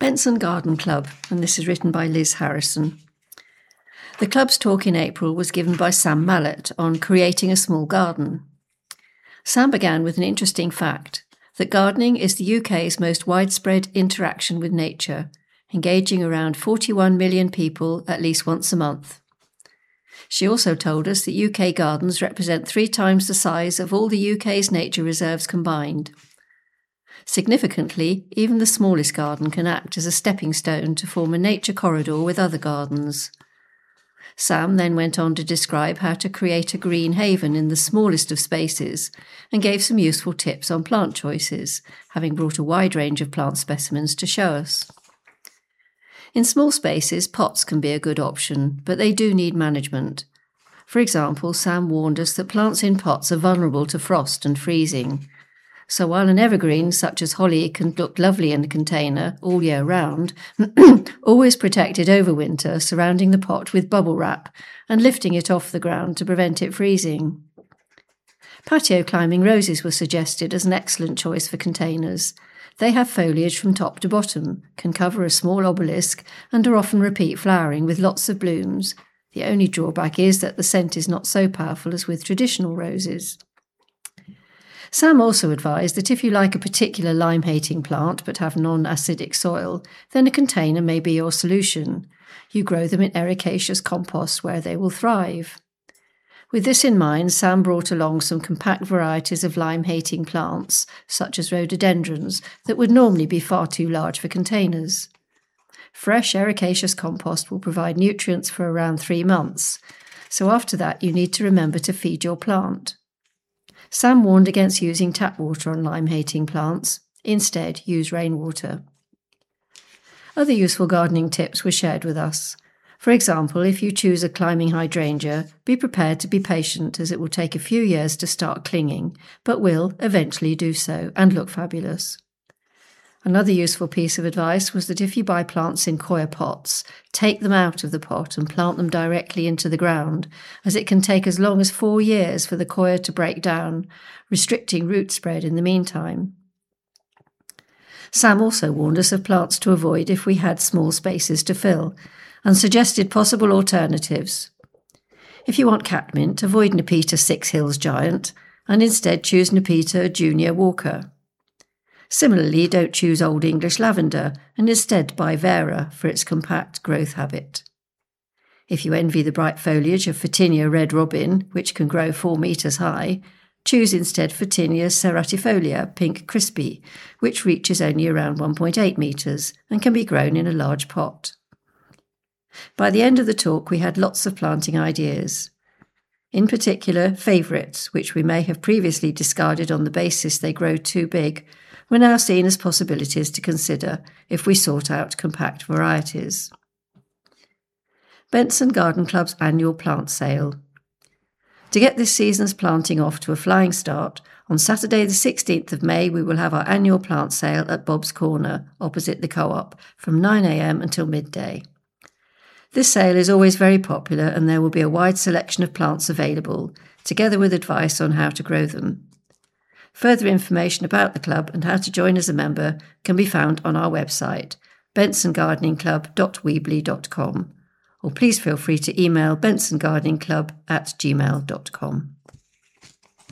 Benson Garden Club, and this is written by Liz Harrison. The club's talk in April was given by Sam Mallett on creating a small garden. Sam began with an interesting fact, that gardening is the UK's most widespread interaction with nature, engaging around 41 million people at least once a month. She also told us that UK gardens represent 3 times the size of all the UK's nature reserves combined. Significantly, even the smallest garden can act as a stepping stone to form a nature corridor with other gardens. Sam then went on to describe how to create a green haven in the smallest of spaces and gave some useful tips on plant choices, having brought a wide range of plant specimens to show us. In small spaces, pots can be a good option, but they do need management. For example, Sam warned us that plants in pots are vulnerable to frost and freezing. So while an evergreen such as holly can look lovely in a container all year round, always protect it over winter, surrounding the pot with bubble wrap and lifting it off the ground to prevent it freezing. Patio climbing roses were suggested as an excellent choice for containers. They have foliage from top to bottom, can cover a small obelisk, and are often repeat flowering with lots of blooms. The only drawback is that the scent is not so powerful as with traditional roses. Sam also advised that if you like a particular lime-hating plant but have non-acidic soil, then a container may be your solution. You grow them in ericaceous compost where they will thrive. With this in mind, Sam brought along some compact varieties of lime-hating plants, such as rhododendrons, that would normally be far too large for containers. Fresh ericaceous compost will provide nutrients for around 3 months, so after that you need to remember to feed your plant. Sam warned against using tap water on lime-hating plants. Instead, use rainwater. Other useful gardening tips were shared with us. For example, if you choose a climbing hydrangea, be prepared to be patient as it will take a few years to start clinging, but will eventually do so and look fabulous. Another useful piece of advice was that if you buy plants in coir pots, take them out of the pot and plant them directly into the ground, as it can take as long as 4 years for the coir to break down, restricting root spread in the meantime. Sam also warned us of plants to avoid if we had small spaces to fill, and suggested possible alternatives. If you want catmint, avoid Nepeta 6 Hills Giant, and instead choose Nepeta Junior Walker. Similarly, don't choose Old English lavender and instead buy Vera for its compact growth habit. If you envy the bright foliage of Photinia red robin, which can grow 4 metres high, choose instead Photinia ceratifolia pink crispy, which reaches only around 1.8 metres and can be grown in a large pot. By the end of the talk, we had lots of planting ideas. In particular, favourites, which we may have previously discarded on the basis they grow too big, were now seen as possibilities to consider if we sought out compact varieties. Benson Garden Club's annual plant sale. To get this season's planting off to a flying start, on Saturday the 16th of May we will have our annual plant sale at Bob's Corner, opposite the Co-op, from 9 a.m. until midday. This sale is always very popular and there will be a wide selection of plants available, together with advice on how to grow them. Further information about the club and how to join as a member can be found on our website, bensongardeningclub.weebly.com, or please feel free to email bensongardeningclub@gmail.com.